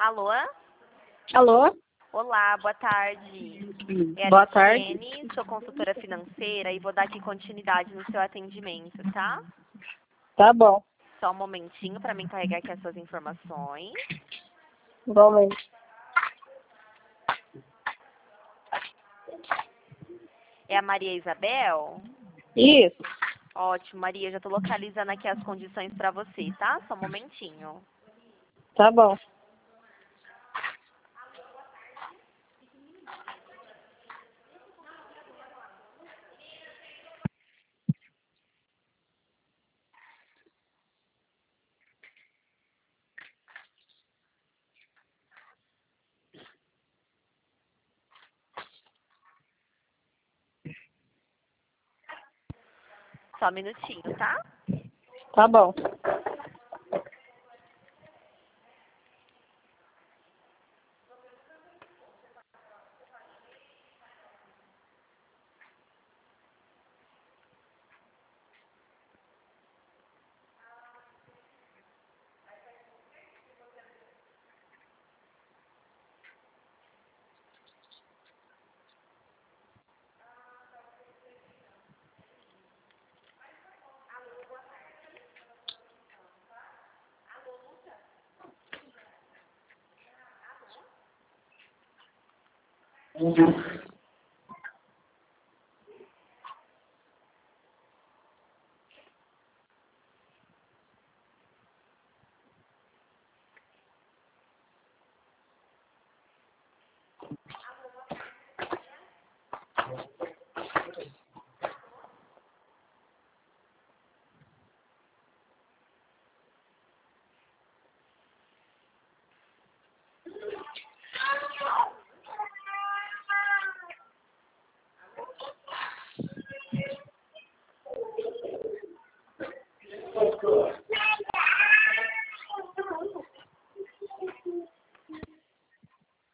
Alô? Alô? Olá, boa tarde. É a Boa tarde. Liciene, sou consultora financeira e vou dar aqui continuidade no seu atendimento, tá? Tá bom. Só um momentinho para me carregar aqui as suas informações. Igualmente. É a Maria Isabel? Isso. Ótimo, Maria, já estou localizando aqui as condições para você, tá? Só um momentinho. Tá bom. Só um minutinho, tá? Tá bom.